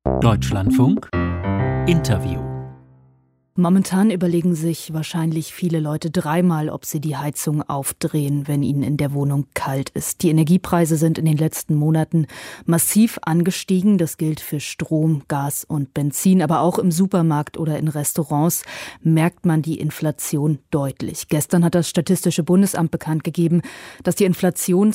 Deutschlandfunk Interview. Momentan überlegen sich wahrscheinlich viele Leute dreimal, ob sie die Heizung aufdrehen, wenn ihnen in der Wohnung kalt ist. Die Energiepreise sind in den letzten Monaten massiv angestiegen. Das gilt für Strom, Gas und Benzin. Aber auch im Supermarkt oder in Restaurants merkt man die Inflation deutlich. Gestern hat das Statistische Bundesamt bekannt gegeben, dass die Inflation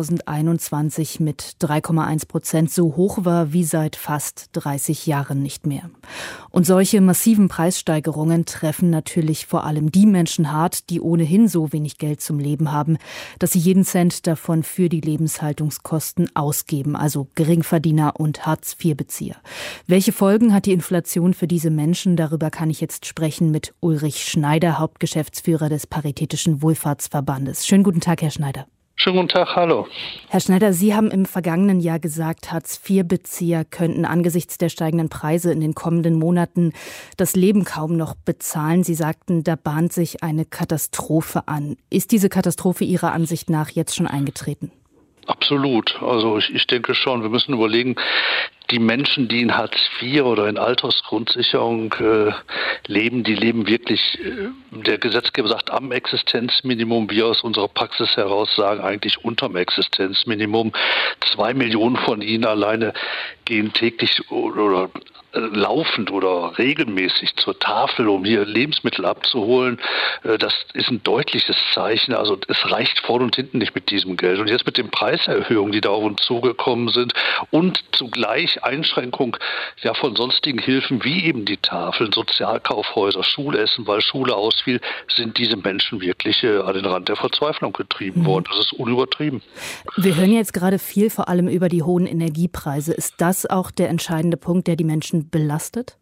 2021 mit 3,1% so hoch war wie seit fast 30 Jahren nicht mehr. Und solche massiven Preissteigerungen treffen natürlich vor allem die Menschen hart, die ohnehin so wenig Geld zum Leben haben, dass sie jeden Cent davon für die Lebenshaltungskosten ausgeben, also Geringverdiener und Hartz-IV-Bezieher. Welche Folgen hat die Inflation für diese Menschen? Darüber kann ich jetzt sprechen mit Ulrich Schneider, Hauptgeschäftsführer des Paritätischen Wohlfahrtsverbandes. Schönen guten Tag, Herr Schneider. Schönen guten Tag, hallo. Herr Schneider, Sie haben im vergangenen Jahr gesagt, Hartz-IV-Bezieher könnten angesichts der steigenden Preise in den kommenden Monaten das Leben kaum noch bezahlen. Sie sagten, da bahnt sich eine Katastrophe an. Ist diese Katastrophe Ihrer Ansicht nach jetzt schon eingetreten? Absolut. Also ich denke schon, wir müssen überlegen, die Menschen, die in Hartz IV oder in Altersgrundsicherung leben, die leben wirklich, der Gesetzgeber sagt, am Existenzminimum. Wir aus unserer Praxis heraus sagen eigentlich unterm Existenzminimum. 2 Millionen von ihnen alleine gehen täglich oder laufend oder regelmäßig zur Tafel, um hier Lebensmittel abzuholen. Das ist ein deutliches Zeichen. Also es reicht vorne und hinten nicht mit diesem Geld. Und jetzt mit den Preiserhöhungen, die da auf uns zugekommen sind und zugleich Einschränkung von sonstigen Hilfen wie eben die Tafeln, Sozialkaufhäuser, Schulessen, weil Schule ausfiel, sind diese Menschen wirklich an den Rand der Verzweiflung getrieben worden. Das ist unübertrieben. Wir hören jetzt gerade viel vor allem über die hohen Energiepreise. Ist das auch der entscheidende Punkt, der die Menschen belastet?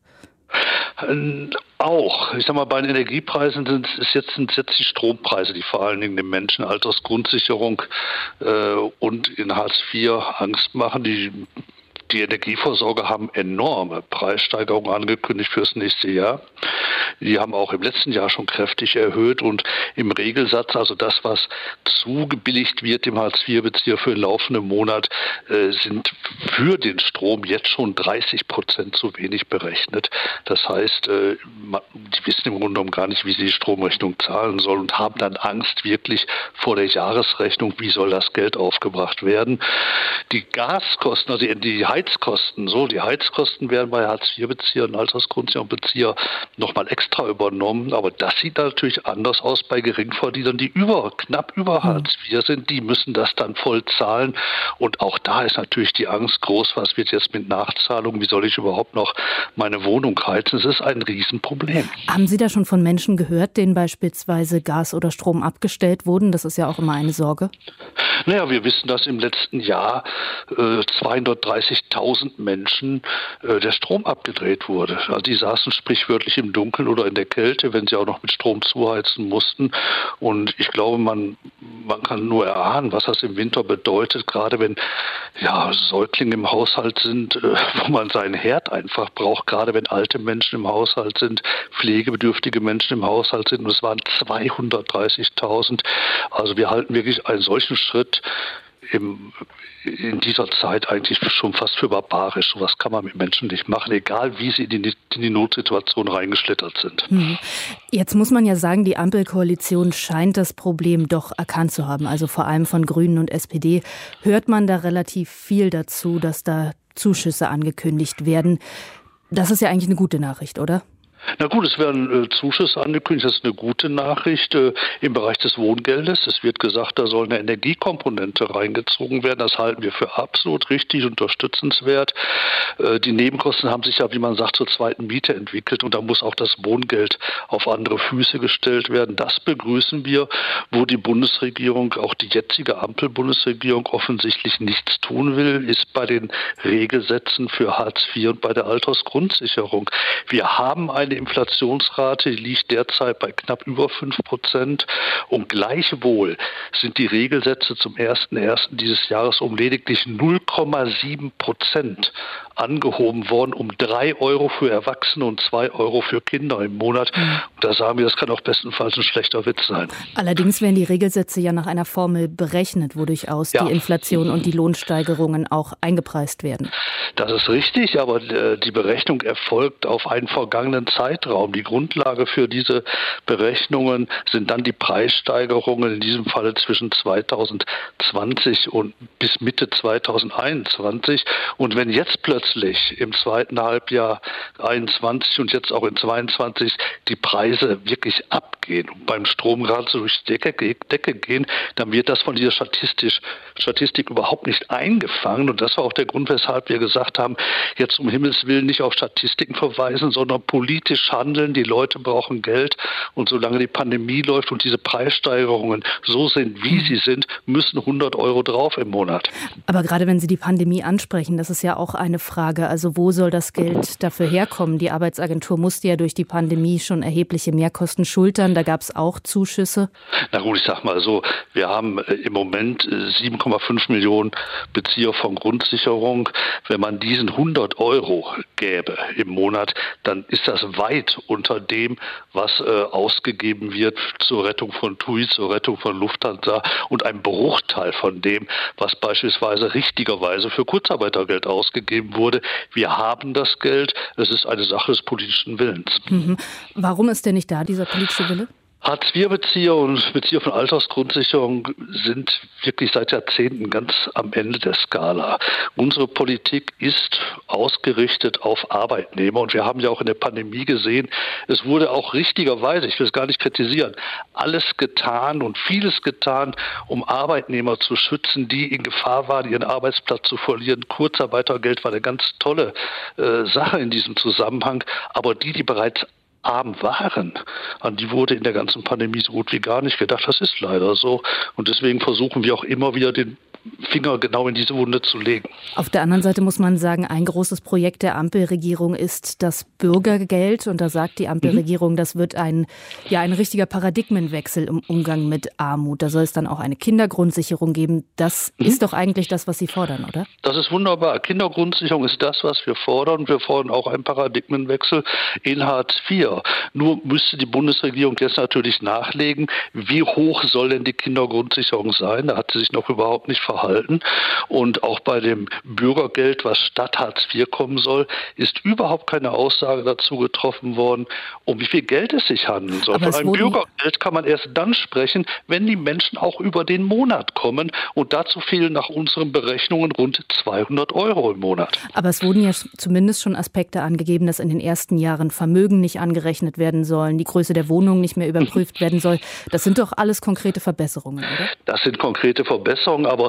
Auch. Ich sag mal, bei den Energiepreisen sind jetzt die Strompreise, die vor allen Dingen den Menschen Altersgrundsicherung und in Hartz IV Angst machen. Die Energieversorger haben enorme Preissteigerungen angekündigt fürs nächste Jahr. Die haben auch im letzten Jahr schon kräftig erhöht und im Regelsatz, also das, was zugebilligt wird dem Hartz-IV-Bezieher für den laufenden Monat, sind für den Strom jetzt schon 30% zu wenig berechnet. Das heißt, die wissen im Grunde genommen gar nicht, wie sie die Stromrechnung zahlen sollen und haben dann Angst wirklich vor der Jahresrechnung, wie soll das Geld aufgebracht werden. Die Gaskosten, also die Heizkosten werden bei Hartz-IV-Beziehern und Altersgrundsicherungsbezieher nochmal extra übernommen, aber das sieht natürlich anders aus bei Geringverdienern, die knapp über Hartz IV sind, die müssen das dann voll zahlen und auch da ist natürlich die Angst groß, was wird jetzt mit Nachzahlung, wie soll ich überhaupt noch meine Wohnung heizen, es ist ein Riesenproblem. Haben Sie da schon von Menschen gehört, denen beispielsweise Gas oder Strom abgestellt wurden? Das ist ja auch immer eine Sorge. Naja, wir wissen, dass im letzten Jahr 230.000 Menschen der Strom abgedreht wurde. Also die saßen sprichwörtlich im Dunkeln oder in der Kälte, wenn sie auch noch mit Strom zuheizen mussten. Und ich glaube, man kann nur erahnen, was das im Winter bedeutet, gerade wenn Säuglinge im Haushalt sind, wo man seinen Herd einfach braucht, gerade wenn alte Menschen im Haushalt sind, pflegebedürftige Menschen im Haushalt sind. Und es waren 230.000. Also wir halten wirklich einen solchen Schritt in dieser Zeit eigentlich schon fast für barbarisch. So was kann man mit Menschen nicht machen, egal wie sie in die Notsituation reingeschlittert sind. Jetzt muss man ja sagen, die Ampelkoalition scheint das Problem doch erkannt zu haben. Also vor allem von Grünen und SPD hört man da relativ viel dazu, dass da Zuschüsse angekündigt werden. Das ist ja eigentlich eine gute Nachricht, oder? Na gut, es werden Zuschüsse angekündigt, das ist eine gute Nachricht im Bereich des Wohngeldes. Es wird gesagt, da soll eine Energiekomponente reingezogen werden. Das halten wir für absolut richtig, unterstützenswert. Die Nebenkosten haben sich ja, wie man sagt, zur zweiten Miete entwickelt und da muss auch das Wohngeld auf andere Füße gestellt werden. Das begrüßen wir, wo die Bundesregierung, auch die jetzige Ampel-Bundesregierung offensichtlich nichts tun will, ist bei den Regelsätzen für Hartz IV und bei der Altersgrundsicherung. Wir haben eine Inflationsrate, die liegt derzeit bei knapp über 5% und gleichwohl sind die Regelsätze zum 1.1. dieses Jahres um lediglich 0,7% angehoben worden um 3 Euro für Erwachsene und 2 Euro für Kinder im Monat. Und da sagen wir, das kann auch bestenfalls ein schlechter Witz sein. Allerdings werden die Regelsätze ja nach einer Formel berechnet, wo durchaus die Inflation und die Lohnsteigerungen auch eingepreist werden. Das ist richtig, aber die Berechnung erfolgt auf einen vergangenen Zeitraum. Die Grundlage für diese Berechnungen sind dann die Preissteigerungen, in diesem Falle zwischen 2020 und bis Mitte 2021. Und wenn jetzt plötzlich im zweiten Halbjahr 21 und jetzt auch in 22 die Preise wirklich abgehen und beim Strom gerade so durch die Decke gehen, dann wird das von dieser Statistik überhaupt nicht eingefangen. Und das war auch der Grund, weshalb wir gesagt haben, jetzt um Himmels Willen nicht auf Statistiken verweisen, sondern politisch handeln. Die Leute brauchen Geld. Und solange die Pandemie läuft und diese Preissteigerungen so sind, wie sie sind, müssen 100 Euro drauf im Monat. Aber gerade wenn Sie die Pandemie ansprechen, das ist ja auch eine Frage. Also wo soll das Geld dafür herkommen? Die Arbeitsagentur musste ja durch die Pandemie schon erhebliche Mehrkosten schultern. Da gab es auch Zuschüsse. Na gut, ich sag mal so, wir haben im Moment 7,5 Millionen Bezieher von Grundsicherung. Wenn man diesen 100 Euro gäbe im Monat, dann ist das weit unter dem, was ausgegeben wird zur Rettung von TUI, zur Rettung von Lufthansa und ein Bruchteil von dem, was beispielsweise richtigerweise für Kurzarbeitergeld ausgegeben wurde. Wir haben das Geld, es ist eine Sache des politischen Willens. Warum ist denn nicht da dieser politische Wille? Hartz-IV-Bezieher und Bezieher von Altersgrundsicherung sind wirklich seit Jahrzehnten ganz am Ende der Skala. Unsere Politik ist ausgerichtet auf Arbeitnehmer und wir haben ja auch in der Pandemie gesehen, es wurde auch richtigerweise, ich will es gar nicht kritisieren, alles getan und vieles getan, um Arbeitnehmer zu schützen, die in Gefahr waren, ihren Arbeitsplatz zu verlieren. Kurzarbeitergeld war eine ganz tolle Sache in diesem Zusammenhang, aber die bereits arm waren, an die wurde in der ganzen Pandemie so gut wie gar nicht gedacht. Das ist leider so. Und deswegen versuchen wir auch immer wieder den Finger genau in diese Wunde zu legen. Auf der anderen Seite muss man sagen, ein großes Projekt der Ampelregierung ist das Bürgergeld. Und da sagt die Ampelregierung, das wird ein richtiger Paradigmenwechsel im Umgang mit Armut. Da soll es dann auch eine Kindergrundsicherung geben. Das ist doch eigentlich das, was Sie fordern, oder? Das ist wunderbar. Kindergrundsicherung ist das, was wir fordern. Wir fordern auch einen Paradigmenwechsel in Hartz IV. Nur müsste die Bundesregierung jetzt natürlich nachlegen, wie hoch soll denn die Kindergrundsicherung sein? Da hat sie sich noch überhaupt nicht verhalten. Und auch bei dem Bürgergeld, was statt Hartz IV kommen soll, ist überhaupt keine Aussage dazu getroffen worden, um wie viel Geld es sich handeln soll. Von einem Bürgergeld kann man erst dann sprechen, wenn die Menschen auch über den Monat kommen. Und dazu fehlen nach unseren Berechnungen rund 200 Euro im Monat. Aber es wurden ja zumindest schon Aspekte angegeben, dass in den ersten Jahren Vermögen nicht angerechnet werden sollen, die Größe der Wohnung nicht mehr überprüft werden soll. Das sind doch alles konkrete Verbesserungen, oder? Das sind konkrete Verbesserungen, aber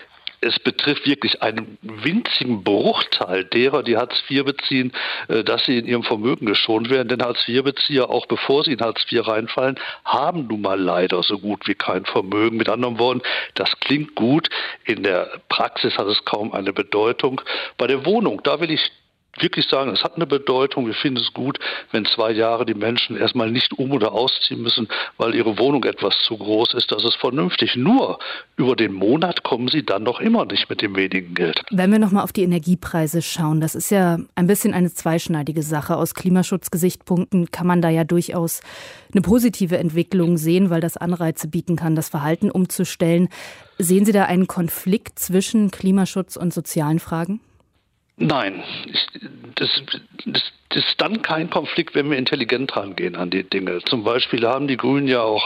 es betrifft wirklich einen winzigen Bruchteil derer, die Hartz IV beziehen, dass sie in ihrem Vermögen geschont werden. Denn Hartz IV-Bezieher, auch bevor sie in Hartz IV reinfallen, haben nun mal leider so gut wie kein Vermögen. Mit anderen Worten, das klingt gut. In der Praxis hat es kaum eine Bedeutung. Bei der Wohnung, da will ich wirklich sagen, es hat eine Bedeutung. Wir finden es gut, wenn 2 Jahre die Menschen erstmal nicht oder ausziehen müssen, weil ihre Wohnung etwas zu groß ist. Das ist vernünftig. Nur über den Monat kommen sie dann noch immer nicht mit dem wenigen Geld. Wenn wir nochmal auf die Energiepreise schauen, das ist ja ein bisschen eine zweischneidige Sache. Aus Klimaschutzgesichtspunkten kann man da ja durchaus eine positive Entwicklung sehen, weil das Anreize bieten kann, das Verhalten umzustellen. Sehen Sie da einen Konflikt zwischen Klimaschutz und sozialen Fragen? Nein, das ist dann kein Konflikt, wenn wir intelligent rangehen an die Dinge. Zum Beispiel haben die Grünen ja auch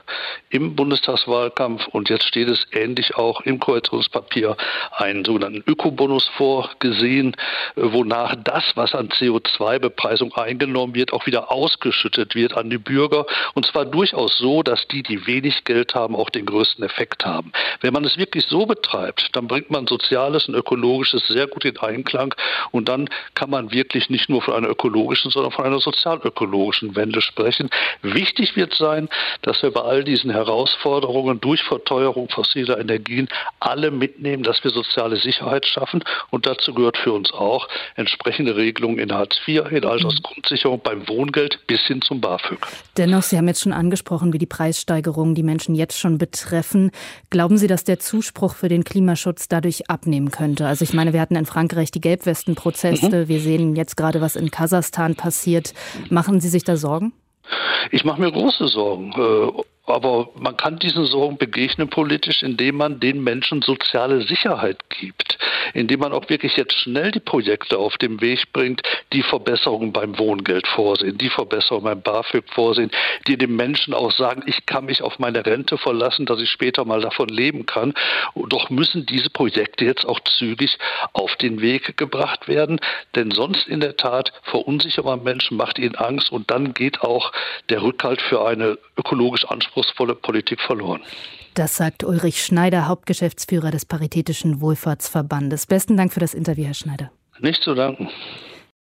im Bundestagswahlkampf, und jetzt steht es ähnlich auch im Koalitionspapier, einen sogenannten Ökobonus vorgesehen, wonach das, was an CO2-Bepreisung eingenommen wird, auch wieder ausgeschüttet wird an die Bürger. Und zwar durchaus so, dass die wenig Geld haben, auch den größten Effekt haben. Wenn man es wirklich so betreibt, dann bringt man Soziales und Ökologisches sehr gut in Einklang, und dann kann man wirklich nicht nur von einer ökologischen, sondern von einer sozialökologischen Wende sprechen. Wichtig wird sein, dass wir bei all diesen Herausforderungen durch Verteuerung fossiler Energien alle mitnehmen, dass wir soziale Sicherheit schaffen. Und dazu gehört für uns auch entsprechende Regelungen in Hartz IV, in Altersgrundsicherung, beim Wohngeld bis hin zum BAföG. Dennoch, Sie haben jetzt schon angesprochen, wie die Preissteigerungen die Menschen jetzt schon betreffen. Glauben Sie, dass der Zuspruch für den Klimaschutz dadurch abnehmen könnte? Also ich meine, wir hatten in Frankreich die Gelbwesten-Proteste. Wir sehen jetzt gerade, was in Kasachstan passiert. Machen Sie sich da Sorgen? Ich mache mir große Sorgen. Aber man kann diesen Sorgen begegnen politisch, indem man den Menschen soziale Sicherheit gibt, indem man auch wirklich jetzt schnell die Projekte auf den Weg bringt, die Verbesserungen beim Wohngeld vorsehen, die Verbesserungen beim BAföG vorsehen, die den Menschen auch sagen, ich kann mich auf meine Rente verlassen, dass ich später mal davon leben kann. Doch müssen diese Projekte jetzt auch zügig auf den Weg gebracht werden, denn sonst in der Tat verunsichert man Menschen, macht ihnen Angst und dann geht auch der Rückhalt für eine ökologisch anspruchsvolle Politik verloren. Das sagt Ulrich Schneider, Hauptgeschäftsführer des Paritätischen Wohlfahrtsverbandes. Besten Dank für das Interview, Herr Schneider. Nicht zu danken.